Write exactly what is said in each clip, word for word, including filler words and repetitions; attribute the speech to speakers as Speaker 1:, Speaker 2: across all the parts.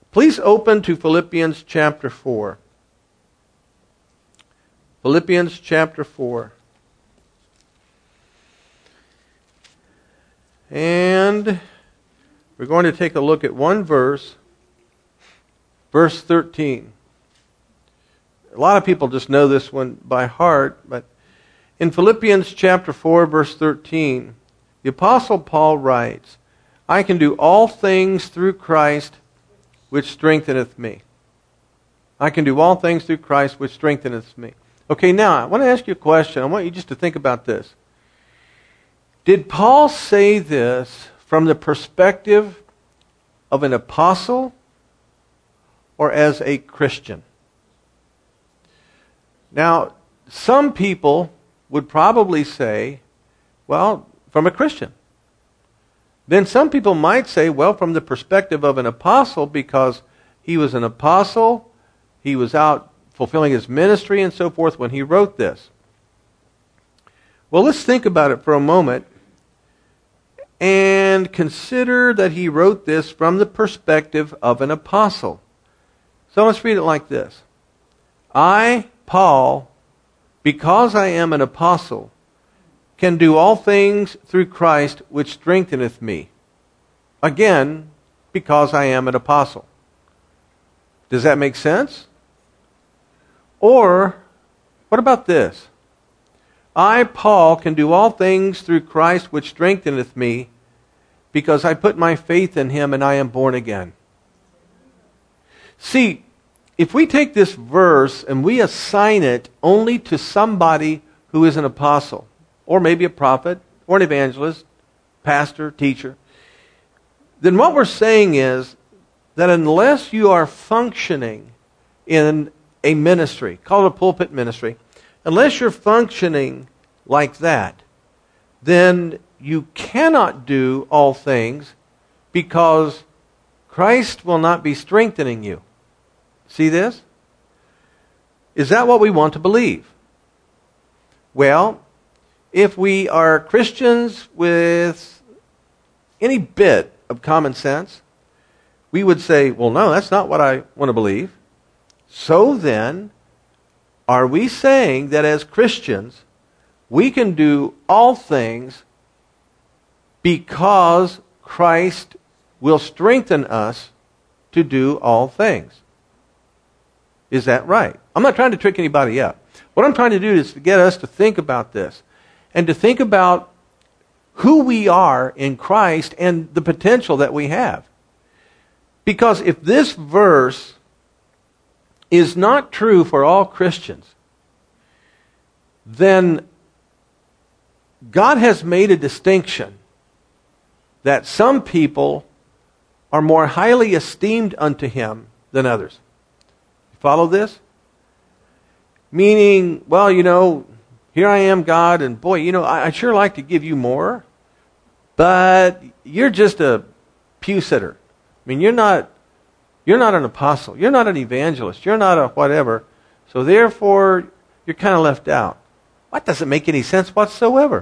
Speaker 1: Please open to Philippians chapter four. Philippians chapter four. And we're going to take a look at one verse, verse thirteen. A lot of people just know this one by heart, but in Philippians chapter four, verse thirteen, the Apostle Paul writes, I can do all things through Christ which strengtheneth me. I can do all things through Christ which strengtheneth me. Okay, now I want to ask you a question. I want you just to think about this. Did Paul say this from the perspective of an apostle or as a Christian? Now, some people would probably say, well, from a Christian. Then some people might say, well, from the perspective of an apostle, because he was an apostle, he was out fulfilling his ministry and so forth when he wrote this. Well, let's think about it for a moment and consider that he wrote this from the perspective of an apostle. So let's read it like this. I, Paul, because I am an apostle, can do all things through Christ which strengtheneth me. Again, because I am an apostle. Does that make sense? Or, what about this? I, Paul, can do all things through Christ which strengtheneth me, because I put my faith in him and I am born again. See, if we take this verse and we assign it only to somebody who is an apostle, or maybe a prophet, or an evangelist, pastor, teacher, then what we're saying is that unless you are functioning in a ministry, call it a pulpit ministry, unless you're functioning like that, then you cannot do all things because Christ will not be strengthening you. See this? Is that what we want to believe? Well, if we are Christians with any bit of common sense, we would say, well, no, that's not what I want to believe. So then, are we saying that as Christians, we can do all things because Christ will strengthen us to do all things? Is that right? I'm not trying to trick anybody up. What I'm trying to do is to get us to think about this and to think about who we are in Christ and the potential that we have. Because if this verse is not true for all Christians, then God has made a distinction that some people are more highly esteemed unto him than others. Follow this? Meaning, well, you know, here I am, God, and boy, you know, I, I'd sure like to give you more, but you're just a pew sitter. I mean, you're not, you're not an apostle. You're not an evangelist. You're not a whatever. So therefore, you're kind of left out. That doesn't make any sense whatsoever.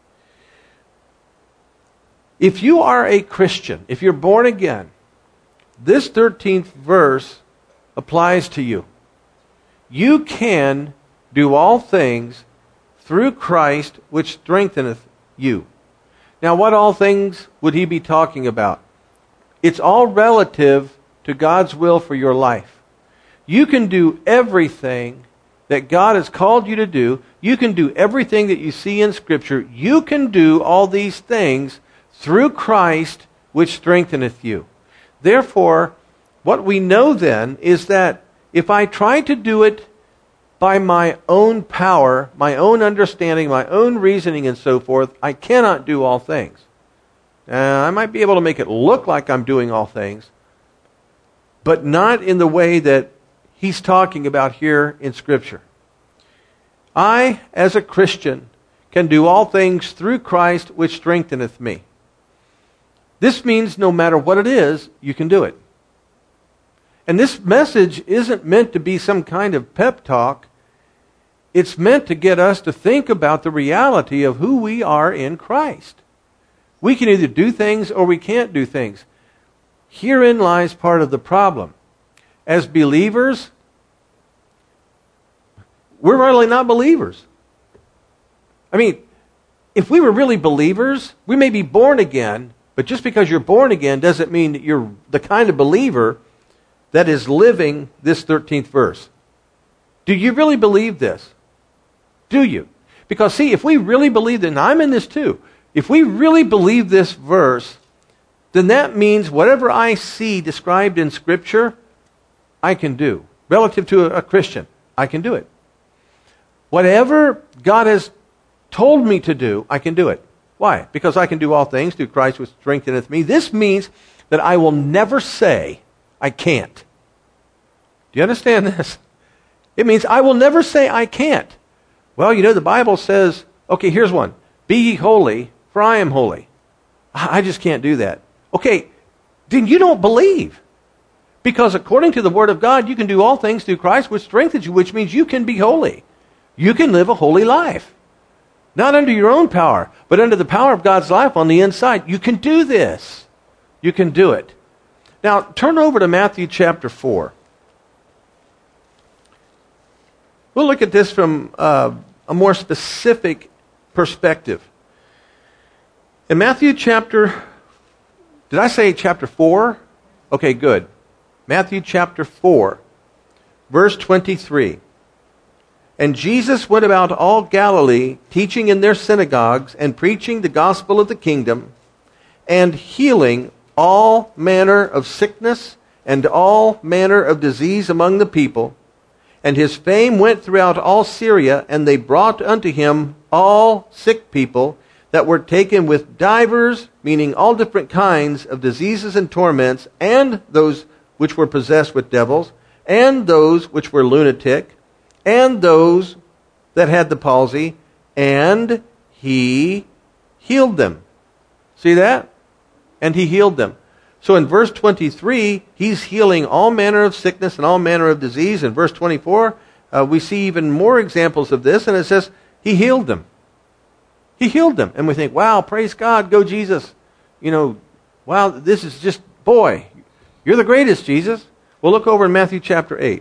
Speaker 1: If you are a Christian, if you're born again, this thirteenth verse applies to you. You can do all things through Christ which strengtheneth you. Now, what all things would he be talking about? It's all relative to God's will for your life. You can do everything that God has called you to do. You can do everything that you see in Scripture. You can do all these things through Christ which strengtheneth you. Therefore, what we know then is that if I try to do it by my own power, my own understanding, my own reasoning and so forth, I cannot do all things. Uh, I might be able to make it look like I'm doing all things, but not in the way that he's talking about here in Scripture. I, as a Christian, can do all things through Christ which strengtheneth me. This means no matter what it is, you can do it. And this message isn't meant to be some kind of pep talk. It's meant to get us to think about the reality of who we are in Christ. We can either do things or we can't do things. herein lies part of the problem. As believers, we're really not believers. I mean, if we were really believers, we may be born again, but just because you're born again doesn't mean that you're the kind of believer that is living this thirteenth verse. Do you really believe this? Do you? Because see, if we really believe that, and I'm in this too, if we really believe this verse, then that means whatever I see described in Scripture, I can do. Relative to a, a Christian, I can do it. Whatever God has told me to do, I can do it. Why? Because I can do all things through Christ who strengtheneth me. This means that I will never say I can't. Do you understand this? It means I will never say I can't. Well, you know, the Bible says, okay, here's one. Be ye holy, for I am holy. I just can't do that. Okay, then you don't believe. Because according to the Word of God, you can do all things through Christ which strengthens you, which means you can be holy. You can live a holy life. Not under your own power, but under the power of God's life on the inside. You can do this. You can do it. Now, turn over to Matthew chapter four. We'll look at this from uh, a more specific perspective. In Matthew chapter, did I say chapter four? Okay, good. Matthew chapter four, verse twenty-three. And Jesus went about all Galilee, teaching in their synagogues and preaching the gospel of the kingdom, and healing all manner of sickness and all manner of disease among the people. And his fame went throughout all Syria, and they brought unto him all sick people that were taken with divers, meaning all different kinds of diseases and torments, and those which were possessed with devils, and those which were lunatic, and those that had the palsy, and he healed them. See that? And he healed them. So in verse twenty-three, he's healing all manner of sickness and all manner of disease. In verse twenty-four, uh, we see even more examples of this, and it says, he healed them. He healed them. And we think, wow, praise God, go Jesus. You know, wow, this is just, boy, you're the greatest, Jesus. Well, look over in Matthew chapter eight.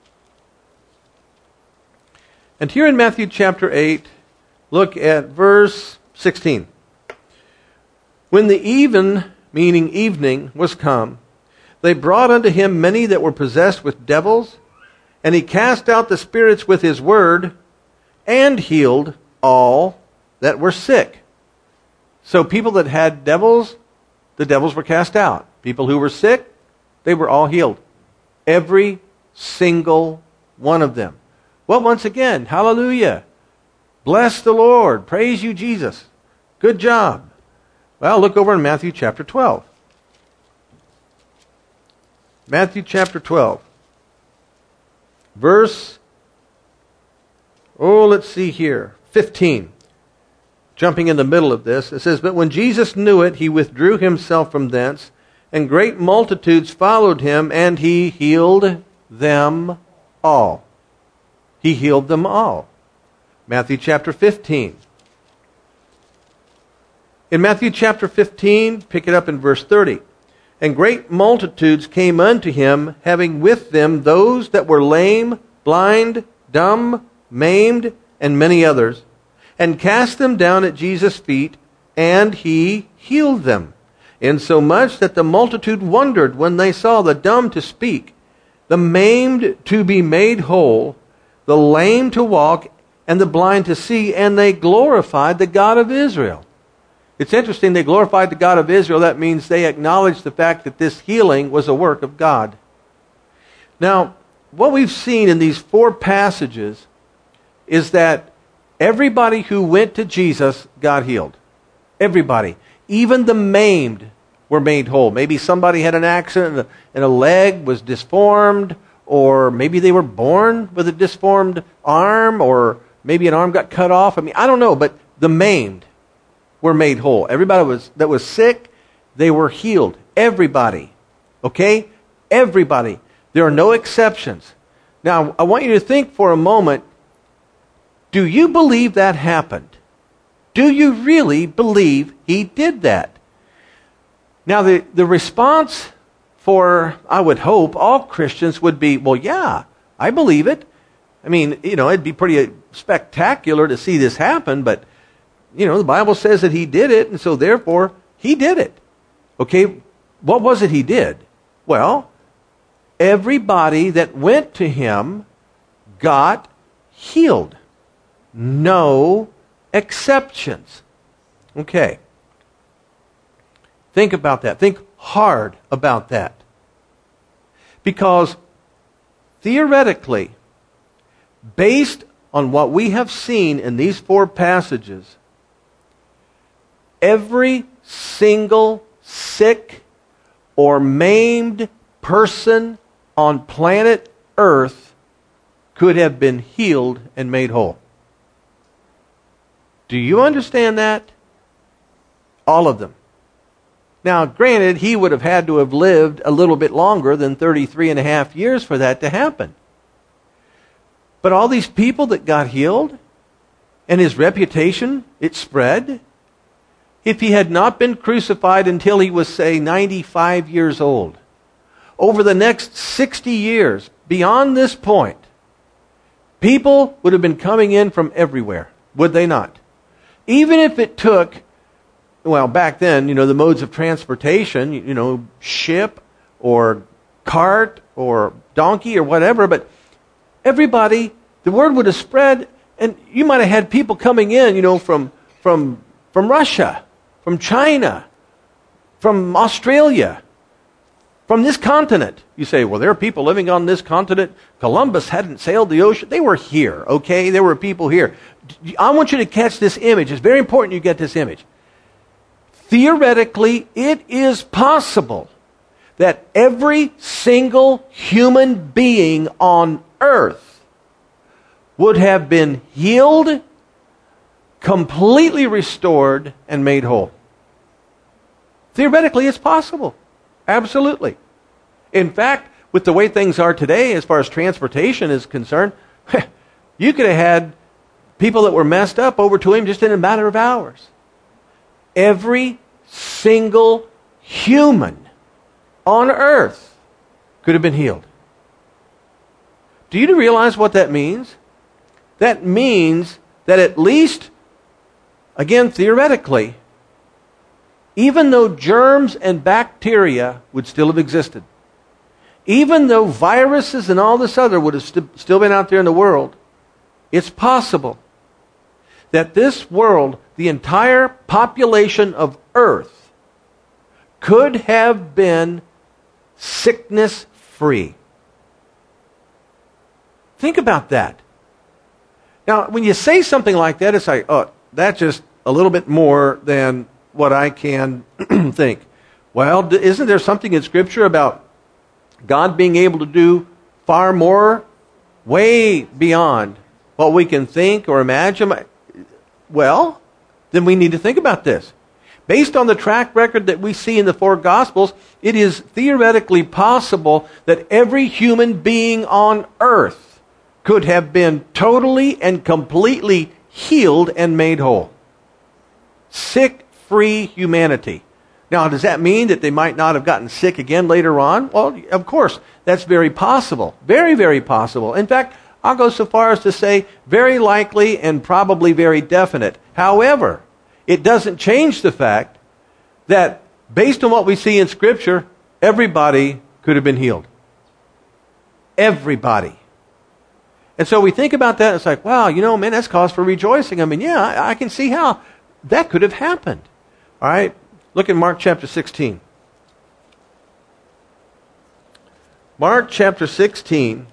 Speaker 1: And here in Matthew chapter eight, look at verse sixteen. When the even, meaning evening, was come, they brought unto him many that were possessed with devils, and he cast out the spirits with his word, and healed all that were sick. So people that had devils, the devils were cast out. People who were sick, they were all healed. Every single one of them. Well, once again, hallelujah. Bless the Lord. Praise you, Jesus. Good job. Well, look over in Matthew chapter twelve. Matthew chapter twelve. Verse, oh, let's see here, fifteen. Jumping in the middle of this, it says, But when Jesus knew it, he withdrew himself from thence, and great multitudes followed him, and he healed them all. He healed them all. Matthew chapter fifteen. In Matthew chapter fifteen, pick it up in verse thirty. And great multitudes came unto him, having with them those that were lame, blind, dumb, maimed, and many others, and cast them down at Jesus' feet, and he healed them, insomuch that the multitude wondered when they saw the dumb to speak, the maimed to be made whole, the lame to walk, and the blind to see, and they glorified the God of Israel. It's interesting, they glorified the God of Israel. That means they acknowledged the fact that this healing was a work of God. Now, what we've seen in these four passages is that everybody who went to Jesus got healed. Everybody. Even the maimed were made whole. Maybe somebody had an accident and a leg was disformed, or maybe they were born with a disformed arm, or maybe an arm got cut off. I mean, I don't know, but the maimed were made whole. Everybody was that was sick, they were healed. Everybody. Okay? Everybody. There are no exceptions. Now, I want you to think for a moment, do you believe that happened? Do you really believe he did that? Now, the, the response for, I would hope, all Christians would be, well, yeah, I believe it. I mean, you know, it'd be pretty spectacular to see this happen, but, you know, the Bible says that he did it, and so therefore, he did it. Okay, what was it he did? Well, everybody that went to him got healed. No exceptions. Okay. Think about that. Think hard about that. Because theoretically, based on what we have seen in these four passages, every single sick or maimed person on planet Earth could have been healed and made whole. Do you understand that? All of them. Now, granted, he would have had to have lived a little bit longer than thirty-three and a half years for that to happen. But all these people that got healed, and his reputation, it spread. If he had not been crucified until he was, say, ninety-five years old, over the next sixty years, beyond this point, people would have been coming in from everywhere, would they not? Even if it took, well, back then, you know, the modes of transportation, you know, ship or cart or donkey or whatever, but everybody, the word would have spread, and you might have had people coming in, you know, from from from Russia, from China, from Australia, from this continent. You say, well, there are people living on this continent. Columbus hadn't sailed the ocean. They were here, okay? There were people here. I want you to catch this image. It's very important you get this image. Theoretically, it is possible that every single human being on earth would have been healed, completely restored, and made whole. Theoretically, it's possible. Absolutely. In fact, with the way things are today, as far as transportation is concerned, you could have had people that were messed up over to him just in a matter of hours. Every single human on earth could have been healed. Do you realize what that means? That means that at least, again, theoretically, even though germs and bacteria would still have existed, even though viruses and all this other would have st- still been out there in the world, it's possible that this world, the entire population of Earth, could have been sickness-free. Think about that. Now, when you say something like that, it's like, oh, that's just a little bit more than what I can think. Well, isn't there something in Scripture about God being able to do far more, way beyond what we can think or imagine? Well, then we need to think about this. Based on the track record that we see in the four Gospels, it is theoretically possible that every human being on earth could have been totally and completely healed and made whole. Sick-free humanity. Now, does that mean that they might not have gotten sick again later on? Well, of course, that's very possible. Very, very possible. In fact, I'll go so far as to say very likely and probably very definite. However, it doesn't change the fact that based on what we see in Scripture, everybody could have been healed. Everybody. And so we think about that, and it's like, wow, you know, man, that's cause for rejoicing. I mean, yeah, I, I can see how that could have happened. All right, look at Mark chapter sixteen. Mark chapter sixteen.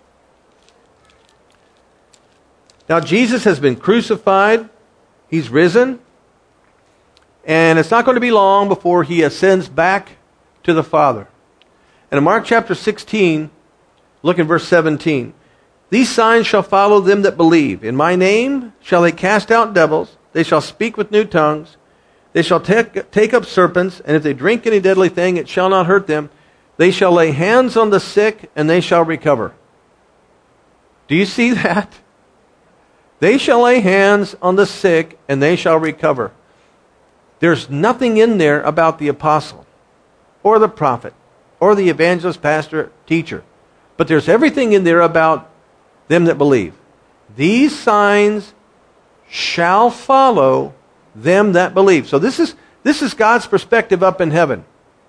Speaker 1: Now, Jesus has been crucified. He's risen. And it's not going to be long before he ascends back to the Father. And in Mark chapter sixteen, look at verse seventeen. These signs shall follow them that believe. In my name shall they cast out devils. They shall speak with new tongues. They shall take, take up serpents. And if they drink any deadly thing, it shall not hurt them. They shall lay hands on the sick, and they shall recover. Do you see that? They shall lay hands on the sick, and they shall recover. There's nothing in there about the apostle or the prophet or the evangelist, pastor, teacher. But there's everything in there about them that believe. These signs shall follow them that believe. So this is this is God's perspective up in heaven.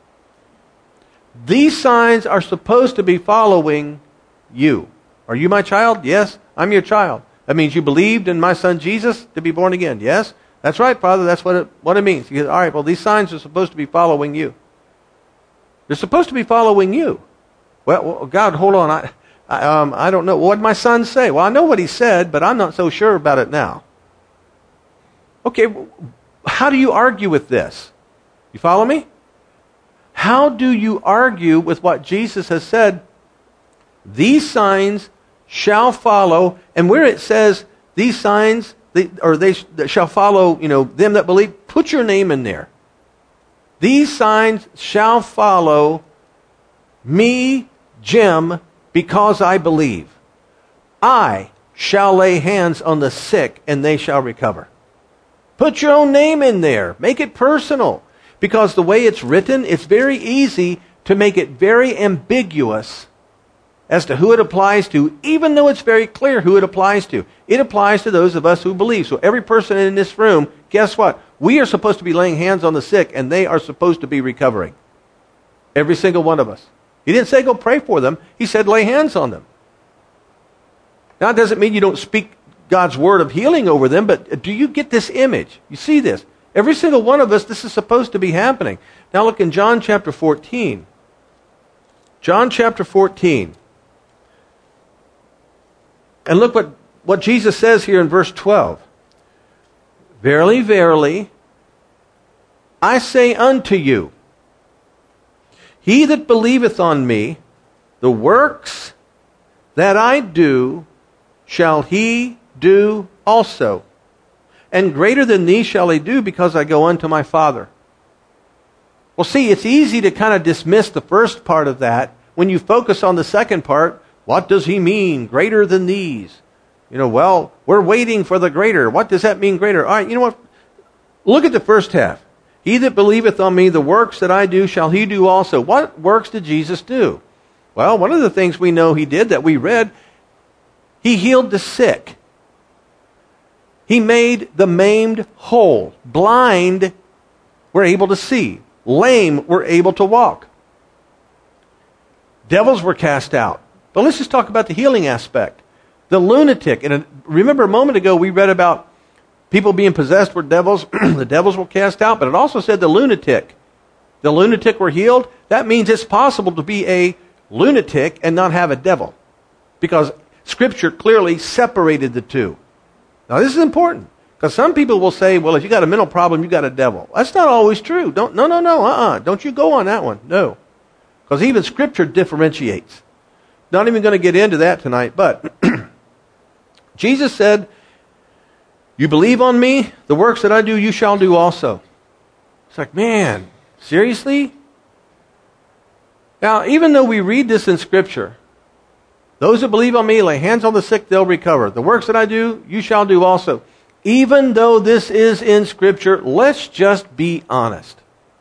Speaker 1: These signs are supposed to be following you. Are you my child? Yes, I'm your child. That means you believed in my son Jesus to be born again. Yes, that's right, Father. That's what it, what it means. He goes, all right, well, these signs are supposed to be following you. They're supposed to be following you. Well, well God, hold on. I, I, um, I don't know. What did my son say? Well, I know what he said, but I'm not so sure about it now. Okay, how do you argue with this? You follow me? How do you argue with what Jesus has said? These signs shall follow, and where it says these signs, they, or they shall follow, you know, them that believe, put your name in there. These signs shall follow me, Jim, because I believe. I shall lay hands on the sick, and they shall recover. Put your own name in there. Make it personal. Because the way it's written, it's very easy to make it very ambiguous as to who it applies to, even though it's very clear who it applies to. It applies to those of us who believe. So every person in this room, guess what? We are supposed to be laying hands on the sick, and they are supposed to be recovering. Every single one of us. He didn't say go pray for them. He said lay hands on them. Now, it doesn't mean you don't speak God's word of healing over them, but do you get this image? You see this? Every single one of us, this is supposed to be happening. Now look in John chapter fourteen. John chapter fourteen. And look what, what Jesus says here in verse twelve. Verily, verily, I say unto you, he that believeth on me, the works that I do, shall he do also. And greater than these shall he do, because I go unto my Father. Well, see, it's easy to kind of dismiss the first part of that when you focus on the second part. What does he mean, greater than these? You know, well, we're waiting for the greater. What does that mean, greater? All right, you know what? Look at the first half. He that believeth on me, the works that I do, shall he do also. What works did Jesus do? Well, one of the things we know he did that we read, he healed the sick. He made the maimed whole. Blind were able to see. Lame were able to walk. Devils were cast out. But let's just talk about the healing aspect. The lunatic. And remember a moment ago we read about people being possessed with devils. The devils were cast out. But it also said the lunatic. The lunatic were healed. That means it's possible to be a lunatic and not have a devil. Because Scripture clearly separated the two. Now this is important, because some people will say, well, if you got a mental problem, you got a devil. That's not always true. Don't, no, no, no, uh-uh. Don't you go on that one. No. Because even Scripture differentiates. Not even going to get into that tonight, but Jesus said, you believe on me, the works that I do, you shall do also. It's like, man, seriously? Now, even though we read this in Scripture, those that believe on me, lay hands on the sick, they'll recover. The works that I do, you shall do also. Even though this is in Scripture, let's just be honest.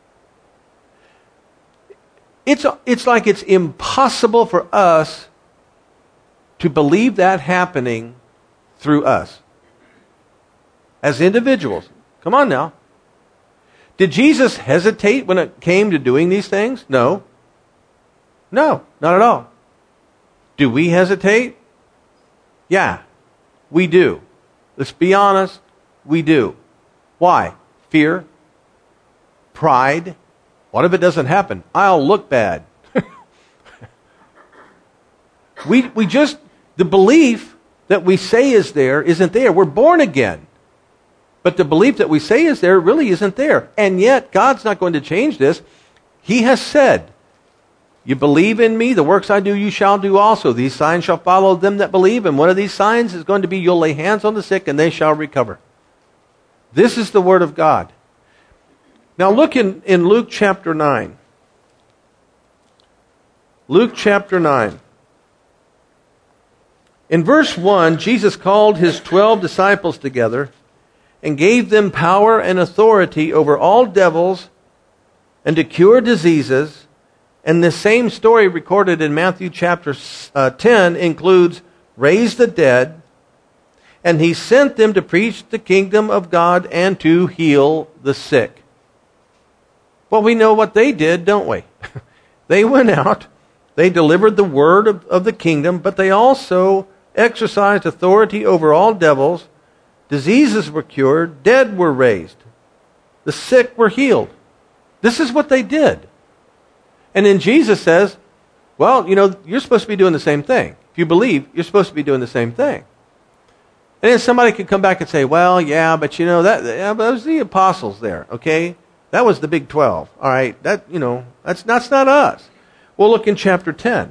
Speaker 1: It's, it's like it's impossible for us to believe that happening through us. As individuals. Come on now. Did Jesus hesitate when it came to doing these things? No. No, not at all. Do we hesitate? Yeah, we do. Let's be honest, we do. Why? Fear? Pride? What if it doesn't happen? I'll look bad. we, we just, the belief that we say is there isn't there. We're born again. But the belief that we say is there really isn't there. And yet, God's not going to change this. He has said, you believe in me, the works I do, you shall do also. These signs shall follow them that believe. And one of these signs is going to be, you'll lay hands on the sick and they shall recover. This is the word of God. Now look in, in Luke chapter nine. Luke chapter nine. In verse one, Jesus called his twelve disciples together and gave them power and authority over all devils and to cure diseases And the same story recorded in Matthew chapter uh, ten includes raised the dead, and he sent them to preach the kingdom of God and to heal the sick. Well, we know what they did, don't we? They went out, they delivered the word of, of the kingdom, but they also exercised authority over all devils. Diseases were cured, dead were raised, the sick were healed. This is what they did. And then Jesus says, well, you know, you're supposed to be doing the same thing. If you believe, you're supposed to be doing the same thing. And then somebody could come back and say, well, yeah, but you know, that, yeah, but those are the apostles there, okay? That was the big twelve. All right, that, you know, that's, that's not us. We'll look in chapter ten.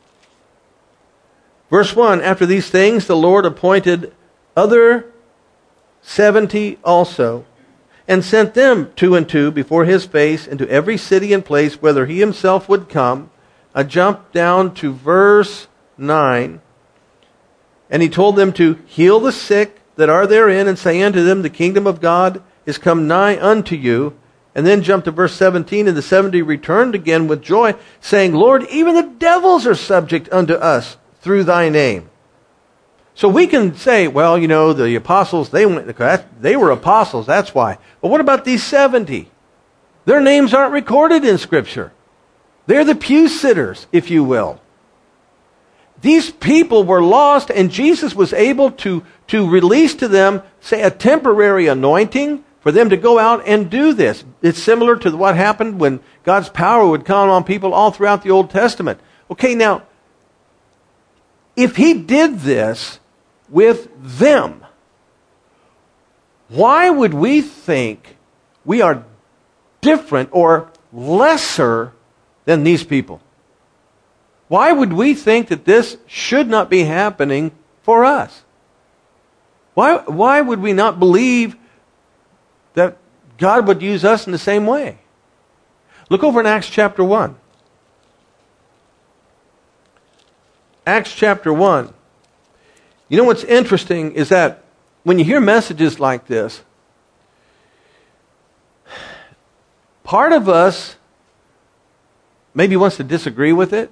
Speaker 1: Verse one, after these things, the Lord appointed other seventy also, and sent them two and two before his face into every city and place whither he himself would come. I jump down to verse nine. And he told them to heal the sick that are therein, and say unto them, the kingdom of God is come nigh unto you. And then jump to verse seventeen, and the seventy returned again with joy, saying, Lord, even the devils are subject unto us through thy name. So we can say, well, you know, the apostles, they went, they were apostles, that's why. But what about these seventy? Their names aren't recorded in Scripture. They're the pew sitters, if you will. These people were lost, and Jesus was able to, to release to them, say, a temporary anointing for them to go out and do this. It's similar to what happened when God's power would come on people all throughout the Old Testament. Okay, now, if he did this with them, why would we think we are different or lesser than these people? Why would we think that this should not be happening for us? Why, why would we not believe that God would use us in the same way? Look over in Acts chapter one. Acts chapter one. You know what's interesting is that when you hear messages like this, part of us maybe wants to disagree with it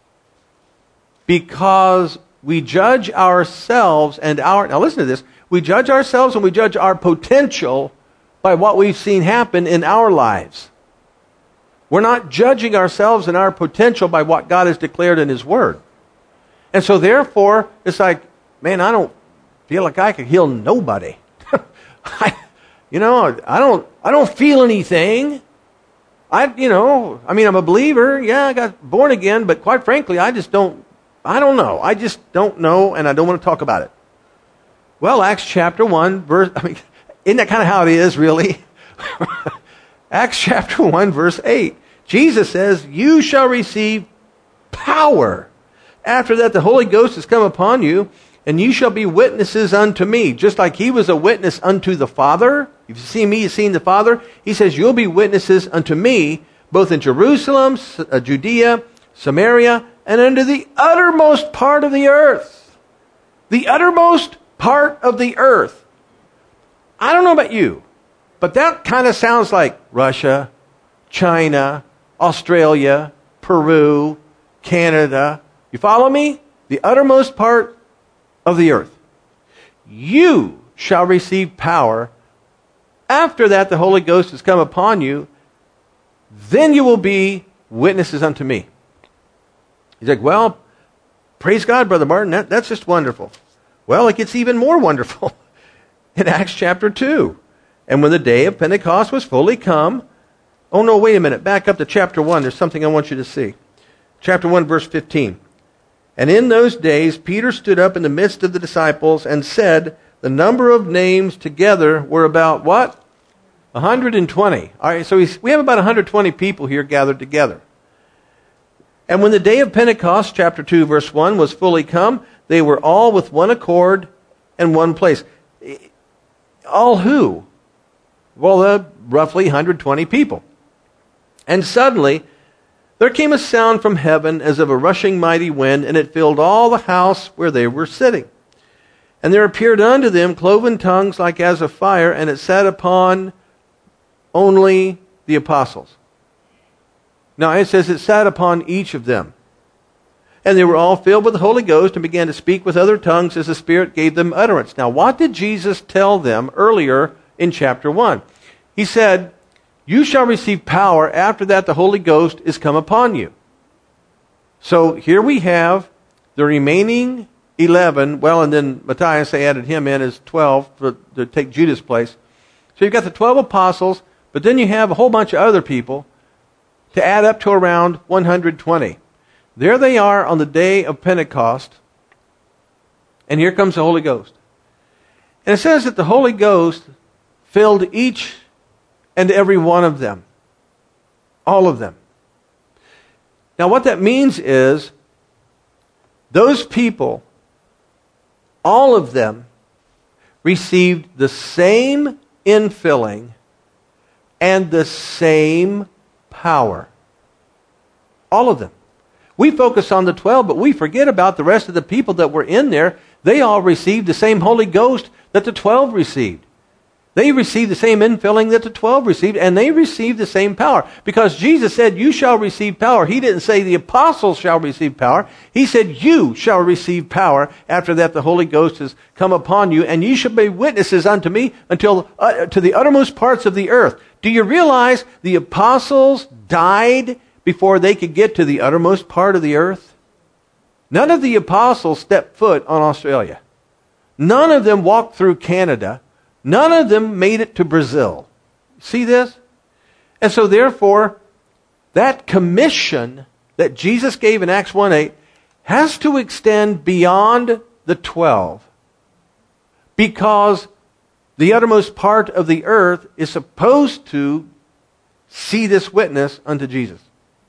Speaker 1: because we judge ourselves and our... Now listen to this. We judge ourselves and we judge our potential by what we've seen happen in our lives. We're not judging ourselves and our potential by what God has declared in his word. And so therefore, it's like, man, I don't feel like I could heal nobody. I, you know, I don't, I don't feel anything. I, you know, I mean, I'm a believer. Yeah, I got born again, but quite frankly, I just don't, I don't know. I just don't know, and I don't want to talk about it. Well, Acts chapter one, verse, I mean, isn't that kind of how it is, really? Acts chapter one, verse eight. Jesus says, you shall receive power. After that, the Holy Ghost has come upon you, and you shall be witnesses unto me. Just like he was a witness unto the Father. If you see me, you've seen the Father. He says, you'll be witnesses unto me, both in Jerusalem, Judea, Samaria, and unto the uttermost part of the earth. The uttermost part of the earth. I don't know about you, but that kind of sounds like Russia, China, Australia, Peru, Canada. You follow me? The uttermost part of the earth. You shall receive power. After that, the Holy Ghost has come upon you. Then you will be witnesses unto me. He's like, well, praise God, Brother Martin. That, that's just wonderful. Well, it gets even more wonderful in Acts chapter two. And when the day of Pentecost was fully come. Oh, no, wait a minute. Back up to chapter one. There's something I want you to see. Chapter one, verse fifteen. And in those days, Peter stood up in the midst of the disciples and said, the number of names together were about what? one hundred twenty. All right, so we have about one hundred twenty people here gathered together. And when the day of Pentecost, chapter two, verse one, was fully come, they were all with one accord and one place. All who? Well, uh, roughly one hundred twenty people. And suddenly, there came a sound from heaven as of a rushing mighty wind, and it filled all the house where they were sitting. And there appeared unto them cloven tongues like as of fire, and it sat upon only the apostles. No, it says it sat upon each of them. And they were all filled with the Holy Ghost and began to speak with other tongues as the Spirit gave them utterance. Now, what did Jesus tell them earlier in chapter one? He said, you shall receive power. After that, the Holy Ghost is come upon you. So here we have the remaining eleven. Well, and then Matthias, they added him in as twelve for, to take Judas' place. So you've got the twelve apostles, but then you have a whole bunch of other people to add up to around one hundred twenty. There they are on the day of Pentecost, and here comes the Holy Ghost. And it says that the Holy Ghost filled each and every one of them. All of them. Now what that means is, those people, all of them, received the same infilling and the same power. All of them. We focus on the twelve, but we forget about the rest of the people that were in there. They all received the same Holy Ghost that the twelve received. They received the same infilling that the twelve received, and they received the same power. Because Jesus said, you shall receive power. He didn't say the apostles shall receive power. He said, you shall receive power. After that, the Holy Ghost has come upon you, and you shall be witnesses unto me until uh, to the uttermost parts of the earth. Do you realize the apostles died before they could get to the uttermost part of the earth? None of the apostles stepped foot on Australia. None of them walked through Canada. None of them made it to Brazil. See this? And so therefore, that commission that Jesus gave in Acts one eight has to extend beyond the twelve. Because the uttermost part of the earth is supposed to see this witness unto Jesus.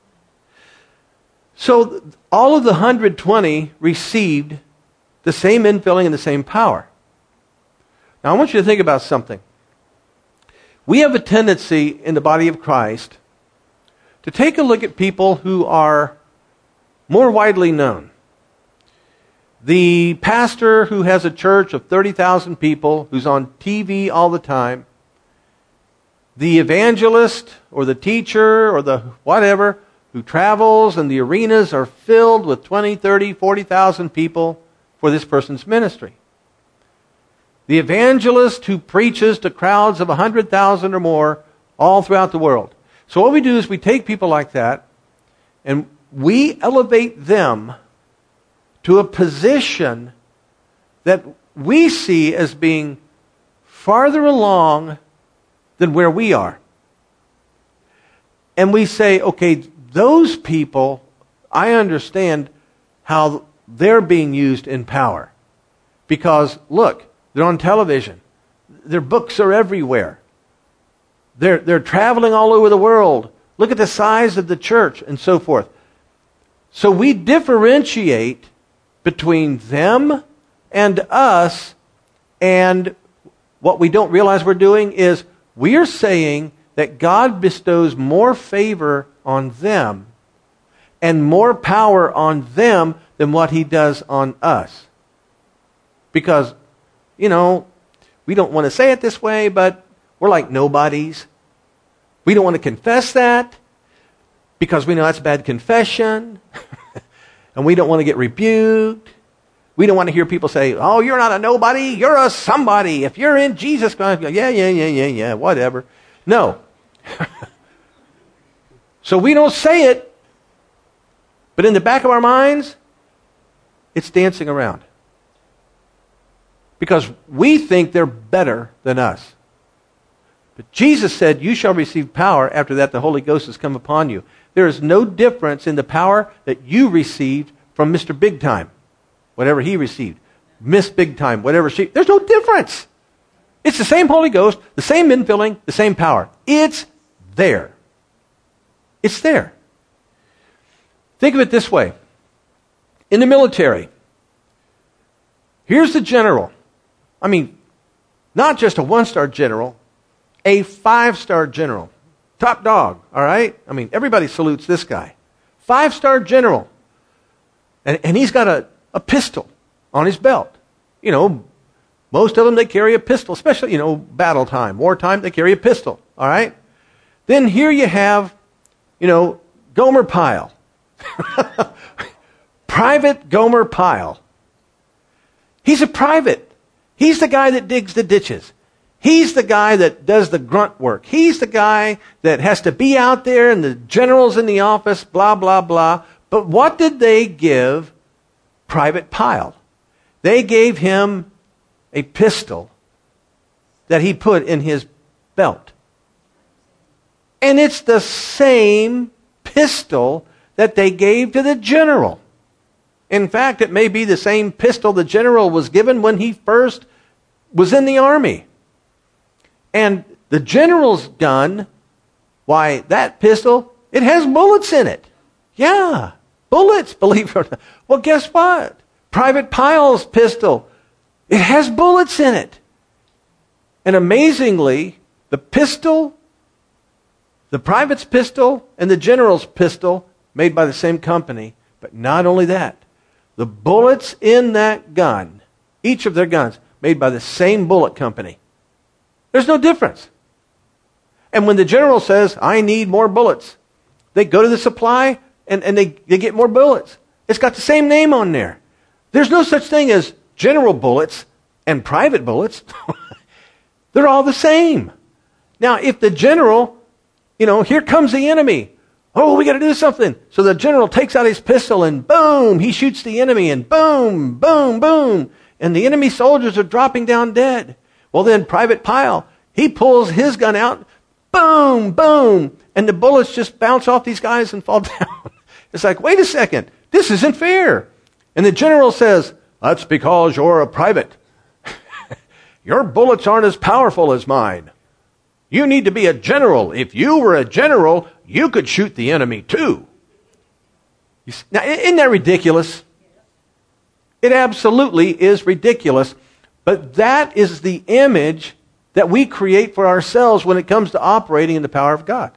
Speaker 1: So all of the one hundred twenty received the same infilling and the same power. Now I want you to think about something. We have a tendency in the body of Christ to take a look at people who are more widely known. The pastor who has a church of thirty thousand people, who's on T V all the time. The evangelist or the teacher or the whatever who travels and the arenas are filled with twenty, thirty, forty thousand people for this person's ministry. The evangelist who preaches to crowds of one hundred thousand or more all throughout the world. So what we do is we take people like that and we elevate them to a position that we see as being farther along than where we are. And we say, okay, those people, I understand how they're being used in power. Because, look, they're on television. Their books are everywhere. They're, they're traveling all over the world. Look at the size of the church and so forth. So we differentiate between them and us, and what we don't realize we're doing is we're saying that God bestows more favor on them and more power on them than what He does on us. Because, you know, we don't want to say it this way, but we're like nobodies. We don't want to confess that because we know that's a bad confession. And we don't want to get rebuked. We don't want to hear people say, oh, you're not a nobody, you're a somebody. If you're in Jesus Christ, yeah, yeah, yeah, yeah, yeah, whatever. No. So we don't say it, but in the back of our minds, it's dancing around. Because we think they're better than us. But Jesus said, you shall receive power. After that, the Holy Ghost has come upon you. There is no difference in the power that you received from Mister Big Time. Whatever he received. Miss Big Time, whatever she... There's no difference. It's the same Holy Ghost, the same infilling, the same power. It's there. It's there. Think of it this way. In the military, here's the general. I mean, not just a one-star general, a five-star general. Top dog, all right? I mean, everybody salutes this guy. Five-star general. And, and he's got a, a pistol on his belt. You know, most of them, they carry a pistol, especially, you know, battle time, wartime, they carry a pistol, all right? Then here you have, you know, Gomer Pyle. Private Gomer Pyle. He's a private. He's the guy that digs the ditches. He's the guy that does the grunt work. He's the guy that has to be out there and the general's in the office, blah, blah, blah. But what did they give Private Pyle? They gave him a pistol that he put in his belt. And it's the same pistol that they gave to the general. In fact, it may be the same pistol the general was given when he first was in the army. And the general's gun, why, that pistol, it has bullets in it. Yeah, bullets, believe it or not. Well, guess what? Private Pyle's pistol, it has bullets in it. And amazingly, the pistol, the private's pistol and the general's pistol, made by the same company. But not only that, the bullets in that gun, each of their guns, made by the same bullet company. There's no difference. And when the general says, I need more bullets, they go to the supply and, and they, they get more bullets. It's got the same name on there. There's no such thing as general bullets and private bullets. They're all the same. Now, if the general, you know, here comes the enemy. Oh, we got to do something. So the general takes out his pistol and boom, he shoots the enemy and boom, boom, boom. And the enemy soldiers are dropping down dead. Well, then Private Pyle, he pulls his gun out, boom, boom, and the bullets just bounce off these guys and fall down. It's like, wait a second, this isn't fair. And the general says, that's because you're a private. Your bullets aren't as powerful as mine. You need to be a general. If you were a general, you could shoot the enemy too. You see, now, isn't that ridiculous? It absolutely is ridiculous. But that is the image that we create for ourselves when it comes to operating in the power of God.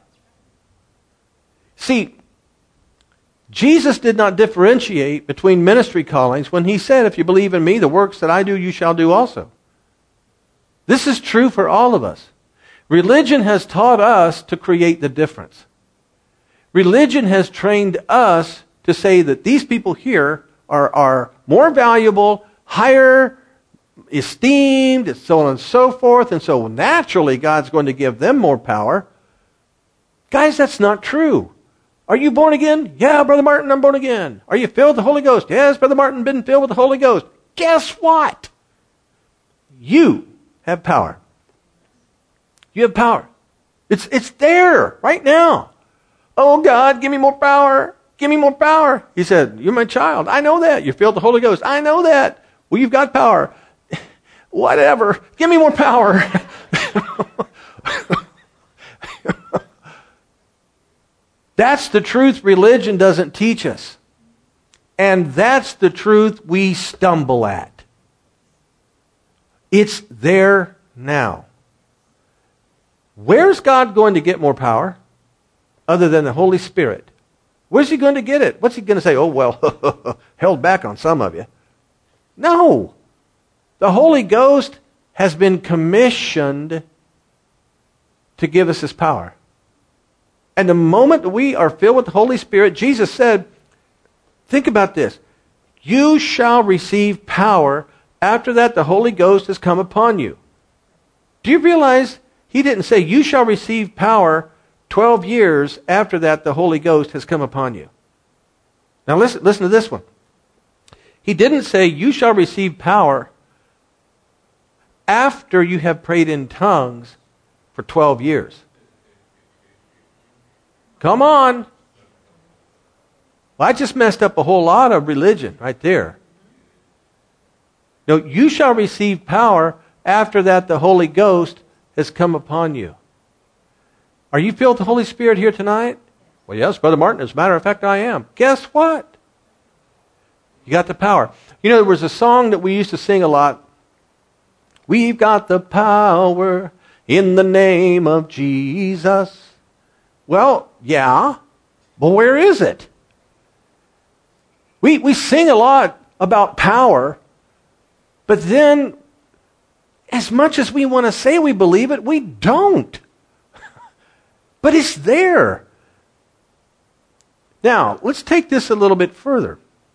Speaker 1: See, Jesus did not differentiate between ministry callings when he said, if you believe in me, the works that I do, you shall do also. This is true for all of us. Religion has taught us to create the difference. Religion has trained us to say that these people here are, are more valuable, higher esteemed, and so on and so forth, and so naturally God's going to give them more power. Guys, that's not true. Are you born again? Yeah, Brother Martin, I'm born again. Are you filled with the Holy Ghost? Yes, Brother Martin, been filled with the Holy Ghost. Guess what? You have power. You have power. It's, it's there right now. Oh, God, give me more power. Give me more power. He said, you're my child. I know that. You're filled with the Holy Ghost. I know that. Well, you've got power. Whatever. Give me more power. That's the truth religion doesn't teach us. And that's the truth we stumble at. It's there now. Where's God going to get more power other than the Holy Spirit? Where's he going to get it? What's he going to say? Oh, well, held back on some of you. No. The Holy Ghost has been commissioned to give us his power. And the moment we are filled with the Holy Spirit, Jesus said, think about this. You shall receive power. After that, the Holy Ghost has come upon you. Do you realize he didn't say, you shall receive power twelve years after that the Holy Ghost has come upon you. Now listen, listen to this one. He didn't say, you shall receive power after you have prayed in tongues for twelve years. Come on. Well, I just messed up a whole lot of religion right there. No, you shall receive power after that the Holy Ghost has come upon you. Are you filled with the Holy Spirit here tonight? Well, yes, Brother Martin, as a matter of fact, I am. Guess what? You got the power. You know, there was a song that we used to sing a lot. We've got the power in the name of Jesus. Well, yeah, but where is it? We, we sing a lot about power, but then as much as we want to say we believe it, we don't. But it's there. Now, let's take this a little bit further.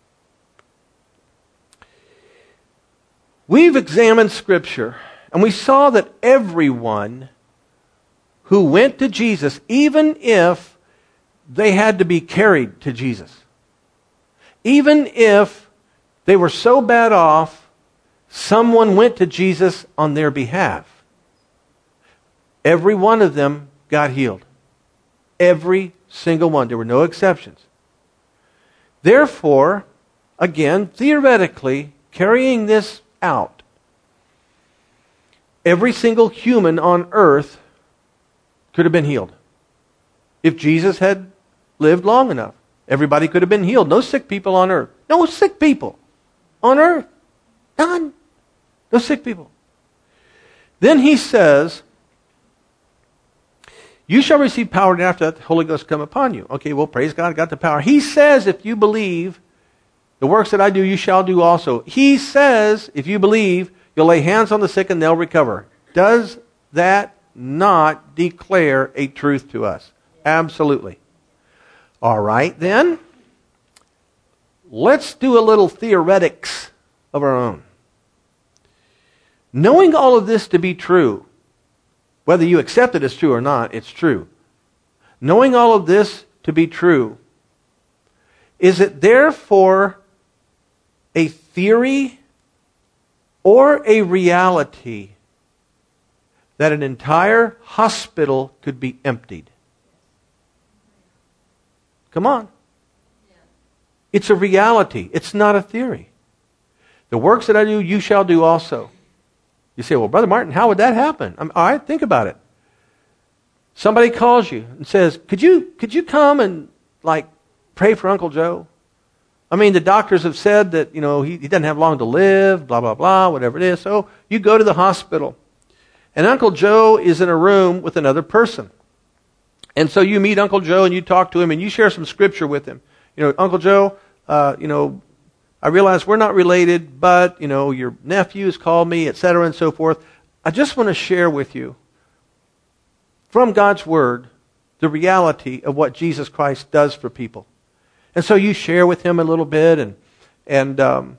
Speaker 1: We've examined Scripture, and we saw that everyone who went to Jesus, even if they had to be carried to Jesus, even if they were so bad off, someone went to Jesus on their behalf, every one of them got healed. Every single one. There were no exceptions. Therefore, again, theoretically, carrying this out, every single human on earth could have been healed. If Jesus had lived long enough, everybody could have been healed. No sick people on earth. No sick people on earth. None. No sick people. Then he says, you shall receive power, and after that the Holy Ghost come upon you. Okay, well, praise God, I got the power. He says, if you believe, the works that I do, you shall do also. He says, if you believe, you'll lay hands on the sick and they'll recover. Does that not declare a truth to us? Absolutely. All right, then. Let's do a little theoretics of our own. Knowing all of this to be true, whether you accept it as true or not, it's true. Knowing all of this to be true, is it therefore a theory or a reality that an entire hospital could be emptied? Come on. It's a reality. It's not a theory. The works that I do, you shall do also. You say, well, Brother Martin, how would that happen? I'm, all right, think about it. Somebody calls you and says, could you could you come and like pray for Uncle Joe? I mean, the doctors have said that, you know, he, he doesn't have long to live, blah, blah, blah, whatever it is. So you go to the hospital. And Uncle Joe is in a room with another person. And so you meet Uncle Joe and you talk to him and you share some scripture with him. You know, Uncle Joe, uh, you know, I realize we're not related, but, you know, your nephews called me, et cetera, and so forth. I just want to share with you, from God's Word, the reality of what Jesus Christ does for people. And so you share with him a little bit, and and um,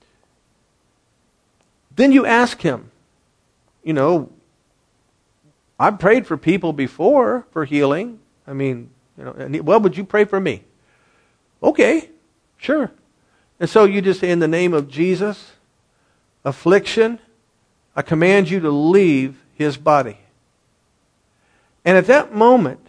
Speaker 1: then you ask him, you know, I've prayed for people before for healing. I mean, you know, and he, well, would you pray for me? Okay, sure. And so you just say, in the name of Jesus, affliction, I command you to leave his body. And at that moment,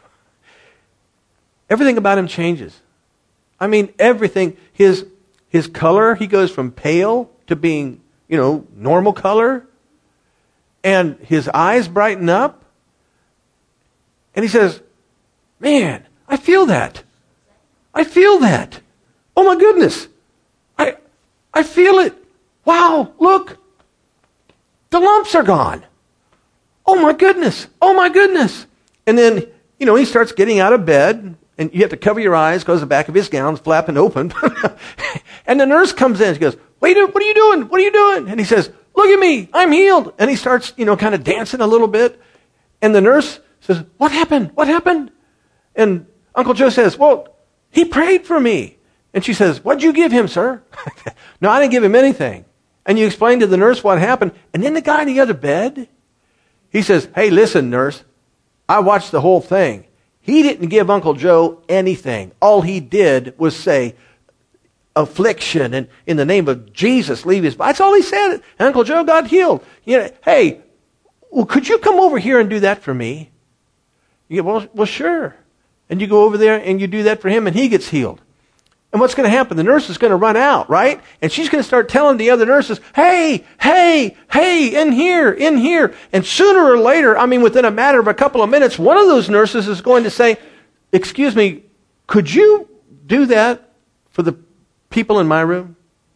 Speaker 1: everything about him changes. I mean, everything. His his color, he goes from pale to being, you know, normal color. And his eyes brighten up. And he says, man, I feel that. I feel that. Oh my goodness. I I feel it. Wow, look. The lumps are gone. Oh my goodness. Oh my goodness. And then, you know, he starts getting out of bed. And you have to cover your eyes because the back of his gown's flapping open. And the nurse comes in. She goes, wait, what are you doing? What are you doing? And he says, look at me. I'm healed. And he starts, you know, kind of dancing a little bit. And the nurse says, what happened? What happened? And Uncle Joe says, well, he prayed for me. And she says, what'd you give him, sir? No, I didn't give him anything. And you explain to the nurse what happened. And then the guy in the other bed, he says, hey, listen, nurse, I watched the whole thing. He didn't give Uncle Joe anything. All he did was say, affliction, and in the name of Jesus, leave his body. That's all he said. And Uncle Joe got healed. You know, hey, well, could you come over here and do that for me? You go, well, well, sure. And you go over there and you do that for him, and he gets healed. And what's going to happen? The nurse is going to run out, right? And she's going to start telling the other nurses, hey, hey, hey, in here, in here. And sooner or later, I mean, within a matter of a couple of minutes, one of those nurses is going to say, excuse me, could you do that for the people in my room?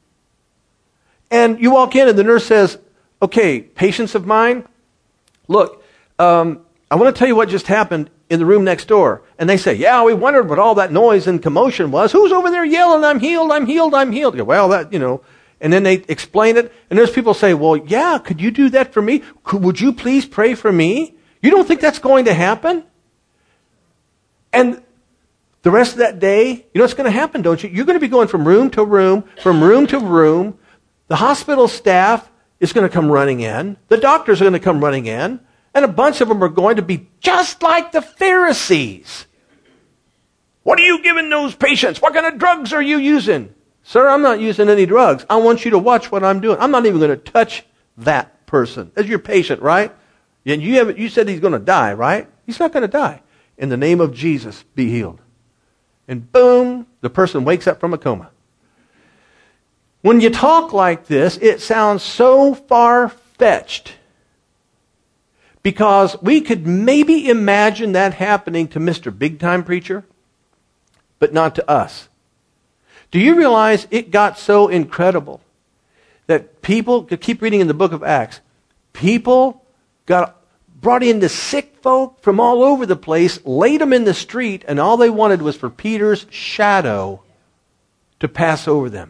Speaker 1: And you walk in and the nurse says, okay, patients of mine, look, um, I want to tell you what just happened in the room next door. And they say, yeah, we wondered what all that noise and commotion was. Who's over there yelling, I'm healed, I'm healed, I'm healed? You go, well, that, you know. And then they explain it. And there's people say, well, yeah, could you do that for me? Could, would you please pray for me? You don't think that's going to happen? And The rest of that day, you know what's going to happen, don't you? You're going to be going from room to room, from room to room. The hospital staff is going to come running in. The doctors are going to come running in. And a bunch of them are going to be just like the Pharisees. What are you giving those patients? What kind of drugs are you using? Sir, I'm not using any drugs. I want you to watch what I'm doing. I'm not even going to touch that person. As your patient, right? And you haven't, you said he's going to die, right? He's not going to die. In the name of Jesus, be healed. And boom, the person wakes up from a coma. When you talk like this, it sounds so far-fetched. Because we could maybe imagine that happening to Mister Big-Time Preacher, but not to us. Do you realize it got so incredible that people, keep reading in the book of Acts, people got brought in the sick folk from all over the place, laid them in the street, and all they wanted was for Peter's shadow to pass over them.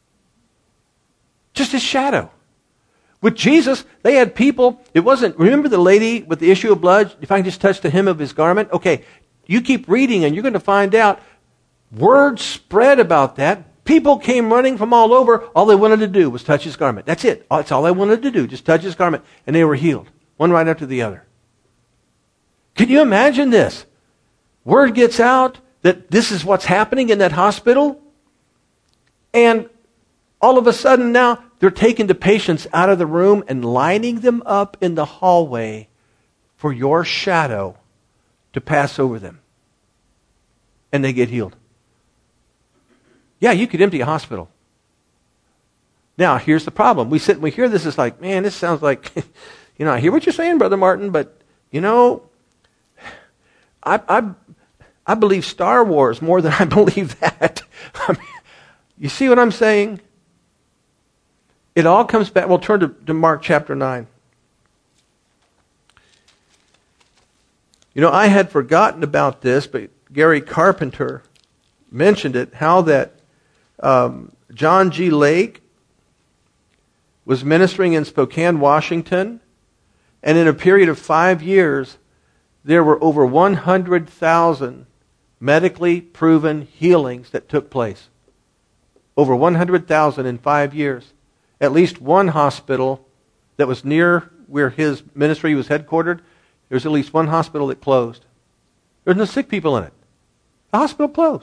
Speaker 1: Just his shadow. With Jesus, they had people, it wasn't, remember the lady with the issue of blood? If I can just touch the hem of his garment? Okay, you keep reading and you're going to find out, word spread about that. People came running from all over. All they wanted to do was touch his garment. That's it. That's all they wanted to do, just touch his garment. And they were healed, one right after the other. Can you imagine this? Word gets out that this is what's happening in that hospital. And all of a sudden now, they're taking the patients out of the room and lining them up in the hallway for your shadow to pass over them. And they get healed. Yeah, you could empty a hospital. Now, here's the problem. We sit and we hear this, it's like, man, this sounds like, you know, I hear what you're saying, Brother Martin, but, you know, I I, I believe Star Wars more than I believe that. I mean, you see what I'm saying? It all comes back. We'll turn to, to Mark chapter nine. You know, I had forgotten about this, but Gary Carpenter mentioned it, how that um, John G. Lake was ministering in Spokane, Washington, and in a period of five years, there were over one hundred thousand medically proven healings that took place. Over one hundred thousand in five years. At least one hospital that was near where his ministry was headquartered, there was at least one hospital that closed. There were no sick people in it. The hospital closed.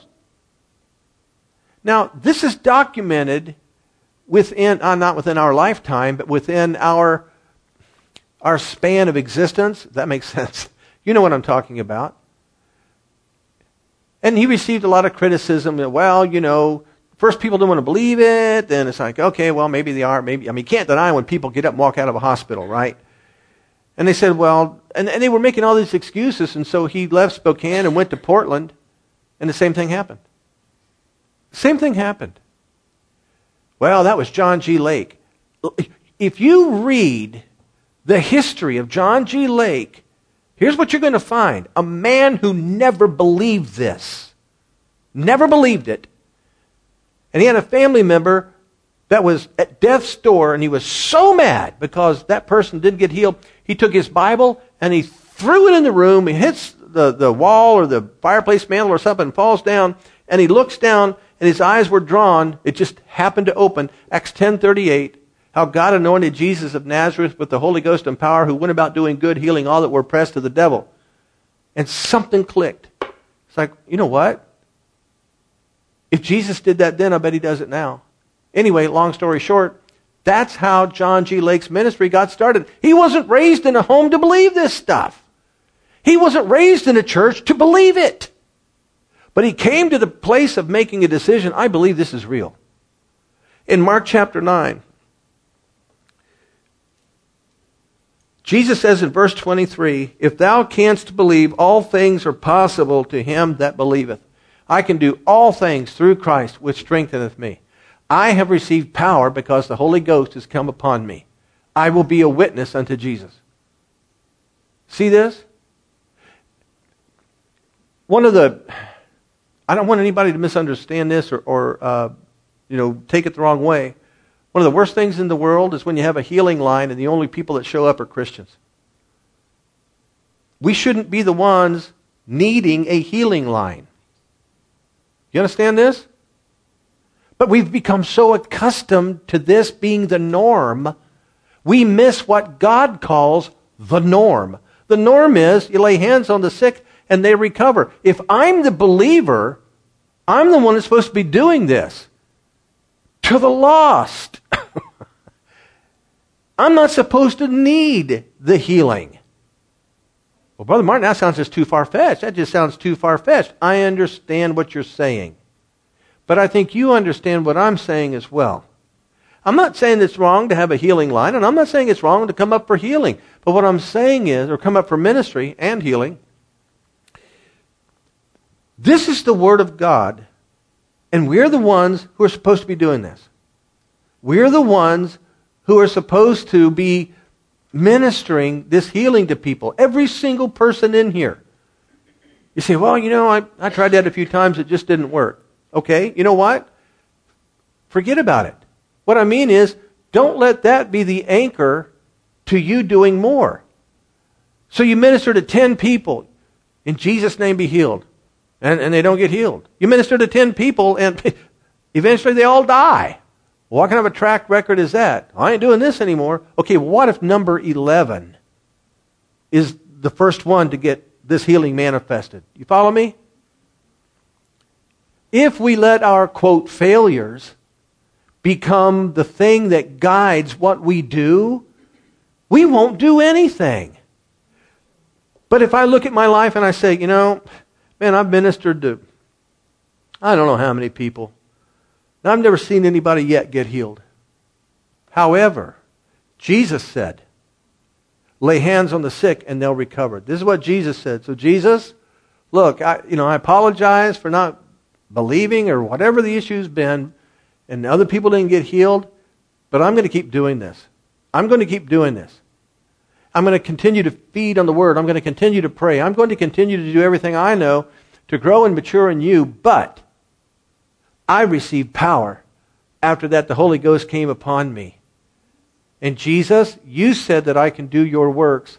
Speaker 1: Now, this is documented within, uh, not within our lifetime, but within our, our span of existence. If that makes sense. You know what I'm talking about. And he received a lot of criticism. Well, you know, first people don't want to believe it. Then it's like, okay, well, maybe they are. Maybe I mean, you can't deny when people get up and walk out of a hospital, right? And they said, well, and, and they were making all these excuses. And so he left Spokane and went to Portland. And the same thing happened. Same thing happened. Well, that was John G. Lake. If you read the history of John G. Lake, here's what you're going to find. A man who never believed this. Never believed it. And he had a family member that was at death's door, and he was so mad because that person didn't get healed. He took his Bible and he threw it in the room. He hits the, the wall or the fireplace mantle or something, falls down, and he looks down, and his eyes were drawn. It just happened to open. Acts ten thirty-eight, how God anointed Jesus of Nazareth with the Holy Ghost and power, who went about doing good, healing all that were oppressed of the devil. And something clicked. It's like, you know what? If Jesus did that then, I bet he does it now. Anyway, long story short, that's how John G. Lake's ministry got started. He wasn't raised in a home to believe this stuff. He wasn't raised in a church to believe it. But he came to the place of making a decision. I believe this is real. In Mark chapter nine, Jesus says in verse twenty-three, if thou canst believe, all things are possible to him that believeth. I can do all things through Christ, which strengtheneth me. I have received power because the Holy Ghost has come upon me. I will be a witness unto Jesus. See this? One of the, I don't want anybody to misunderstand this or, or uh, you know, take it the wrong way. One of the worst things in the world is when you have a healing line and the only people that show up are Christians. We shouldn't be the ones needing a healing line. You understand this? But we've become so accustomed to this being the norm, we miss what God calls the norm. The norm is you lay hands on the sick and they recover. If I'm the believer, I'm the one that's supposed to be doing this to the lost. I'm not supposed to need the healing. Well, Brother Martin, that sounds just too far-fetched. That just sounds too far-fetched. I understand what you're saying. But I think you understand what I'm saying as well. I'm not saying it's wrong to have a healing line, and I'm not saying it's wrong to come up for healing. But what I'm saying is, or come up for ministry and healing, this is the Word of God, and we're the ones who are supposed to be doing this. We're the ones who are supposed to be ministering this healing to people. Every single person in here. You say, well, you know, I, I tried that a few times, it just didn't work. Okay, you know what? Forget about it. What I mean is, don't let that be the anchor to you doing more. So you minister to ten people, in Jesus' name be healed, and, and they don't get healed. You minister to ten people, and eventually they all die. What kind of a track record is that? I ain't doing this anymore. Okay, what if number eleven is the first one to get this healing manifested? You follow me? If we let our, quote, failures become the thing that guides what we do, we won't do anything. But if I look at my life and I say, you know, man, I've ministered to I don't know how many people. I've never seen anybody yet get healed. However, Jesus said, lay hands on the sick and they'll recover. This is what Jesus said. So Jesus, look, I, you know, I apologize for not believing or whatever the issue's been, and other people didn't get healed, but I'm going to keep doing this. I'm going to keep doing this. I'm going to continue to feed on the Word. I'm going to continue to pray. I'm going to continue to do everything I know to grow and mature in you, but I received power. After that, the Holy Ghost came upon me. And Jesus, you said that I can do your works.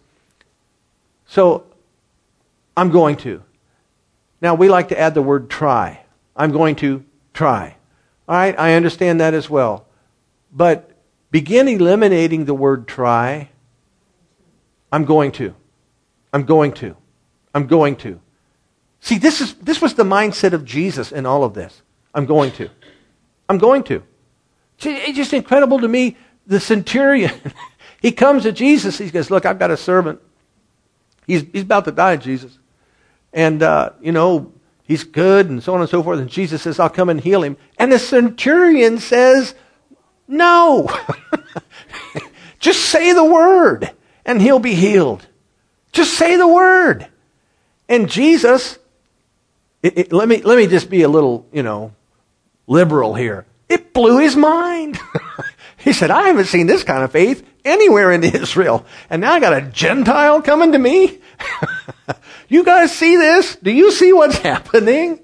Speaker 1: So, I'm going to. Now, we like to add the word try. I'm going to try. All right, I understand that as well. But begin eliminating the word try. I'm going to. I'm going to. I'm going to. See, this is this was the mindset of Jesus in all of this. I'm going to. I'm going to. It's just incredible to me. The centurion, he comes to Jesus. He goes, look, I've got a servant. He's, he's about to die, Jesus. And, uh, you know, he's good and so on and so forth. And Jesus says, I'll come and heal him. And the centurion says, no. Just say the word and he'll be healed. Just say the word. And Jesus, it, it, let me let me just be a little, you know, liberal here. It blew his mind. He said, I haven't seen this kind of faith anywhere in Israel. And now I got a Gentile coming to me? You guys see this? Do you see what's happening?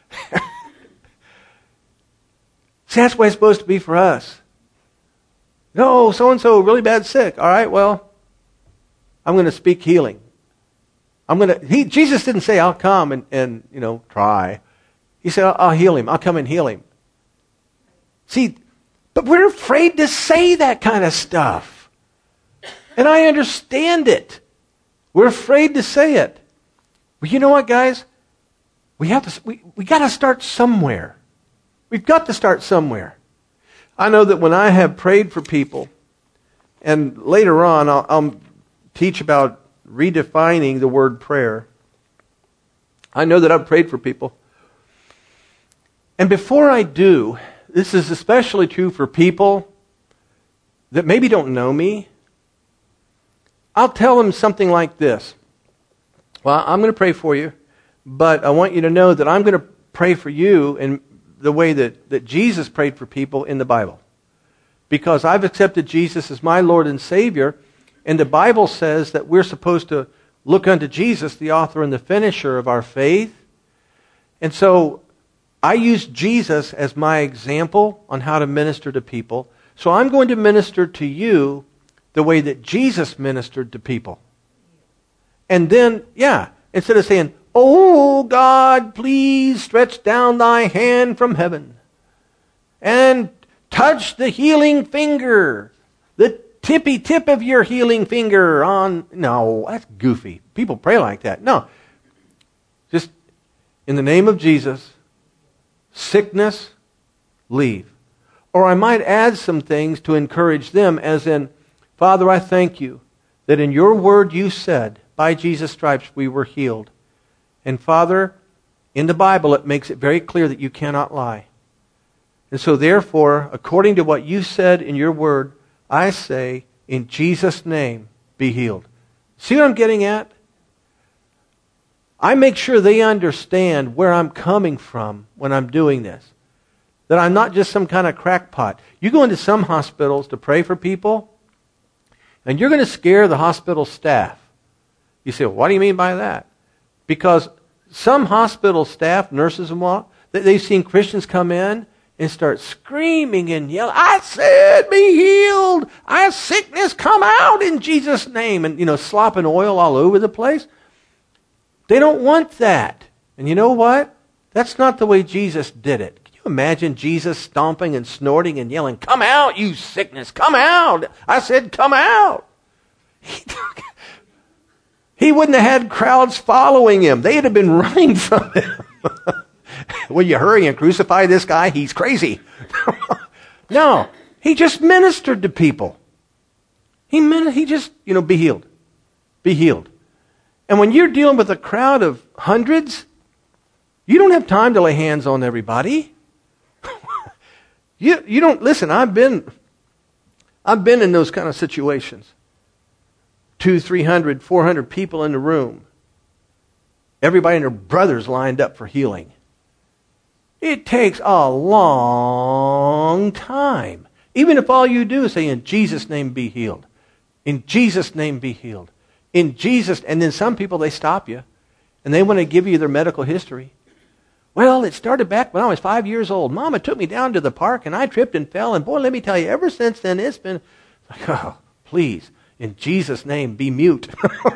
Speaker 1: See, that's what it's supposed to be for us. No, so-and-so really bad sick. All right, well, I'm going to speak healing. I'm going to. He, Jesus didn't say, I'll come and, and you know, try. He said, I'll, I'll heal him. I'll come and heal him. See, but we're afraid to say that kind of stuff. And I understand it. We're afraid to say it. But you know what, guys? We have to. We, we got to start somewhere. We've got to start somewhere. I know that when I have prayed for people, and later on I'll, I'll teach about redefining the word prayer. I know that I've prayed for people. And before I do, this is especially true for people that maybe don't know me, I'll tell them something like this. Well, I'm going to pray for you, but I want you to know that I'm going to pray for you in the way that, that Jesus prayed for people in the Bible. Because I've accepted Jesus as my Lord and Savior, and the Bible says that we're supposed to look unto Jesus, the author and the finisher of our faith. And so I use Jesus as my example on how to minister to people. So I'm going to minister to you the way that Jesus ministered to people. And then, yeah, instead of saying, Oh God, please stretch down thy hand from heaven and touch the healing finger, the tippy tip of your healing finger on... No, that's goofy. People pray like that. No. Just in the name of Jesus, sickness, leave. Or I might add some things to encourage them, as in, Father, I thank you that in your word you said, by Jesus' stripes we were healed. And Father, in the Bible it makes it very clear that you cannot lie. And so therefore, according to what you said in your word, I say, in Jesus' name, be healed. See what I'm getting at? I make sure they understand where I'm coming from when I'm doing this. That I'm not just some kind of crackpot. You go into some hospitals to pray for people, and you're going to scare the hospital staff. You say, well, what do you mean by that? Because some hospital staff, nurses and what, they've seen Christians come in and start screaming and yelling, I said be healed. I sickness come out in Jesus' name. And, you know, slopping oil all over the place. They don't want that. And you know what? That's not the way Jesus did it. Can you imagine Jesus stomping and snorting and yelling, come out, you sickness, come out. I said come out. He, he wouldn't have had crowds following him. They'd have been running from him. Will you hurry and crucify this guy? He's crazy. No, he just ministered to people. He min- he just, you know, be healed. Be healed. And when you're dealing with a crowd of hundreds, you don't have time to lay hands on everybody. you you don't listen, I've been I've been in those kind of situations. Two, three hundred, four hundred people in the room. Everybody and their brothers lined up for healing. It takes a long time. Even if all you do is say, in Jesus' name be healed. In Jesus' name be healed. In Jesus, and then some people, they stop you. And they want to give you their medical history. Well, it started back when I was five years old. Mama took me down to the park and I tripped and fell. And boy, let me tell you, ever since then, it's been like, oh, please, in Jesus' name, be mute.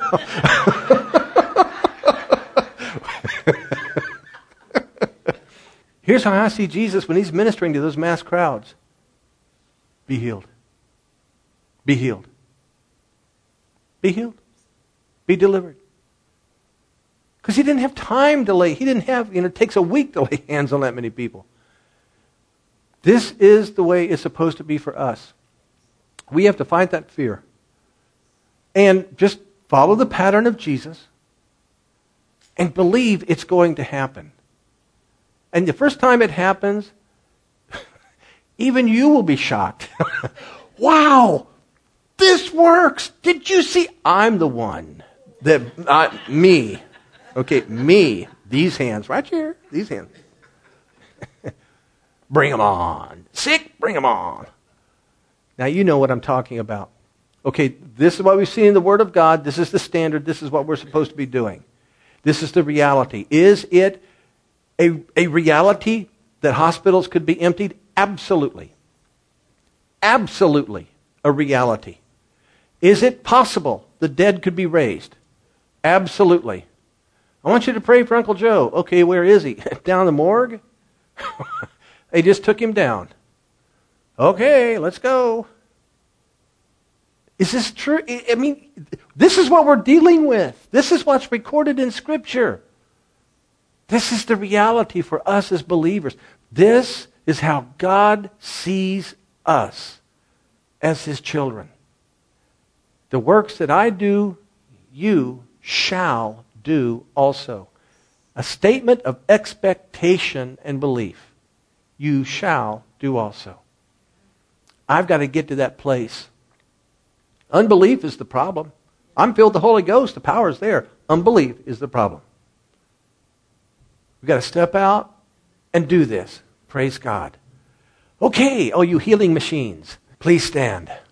Speaker 1: Here's how I see Jesus when he's ministering to those mass crowds. Be healed. Be healed. Be healed. Be delivered. Because he didn't have time to lay. He didn't have, you know, it takes a week to lay hands on that many people. This is the way it's supposed to be for us. We have to fight that fear. And just follow the pattern of Jesus and believe it's going to happen. And the first time it happens, even you will be shocked. Wow, this works. Did you see? I'm the one that, uh, me. Okay, me. These hands right here. These hands. Bring them on. Sick, bring them on. Now you know what I'm talking about. Okay, this is what we see in the Word of God. This is the standard. This is what we're supposed to be doing. This is the reality. Is it a, a reality that hospitals could be emptied? Absolutely. Absolutely a reality. Is it possible the dead could be raised? Absolutely. I want you to pray for Uncle Joe. Okay, where is he? Down in the morgue? They just took him down. Okay, let's go. Is this true? I mean, this is what we're dealing with. This is what's recorded in Scripture. This is the reality for us as believers. This is how God sees us as His children. The works that I do, you shall do also. A statement of expectation and belief. You shall do also. I've got to get to that place. Unbelief is the problem. I'm filled with the Holy Ghost. The power is there. Unbelief is the problem. We've got to step out and do this. Praise God. Okay, oh, you healing machines, please stand.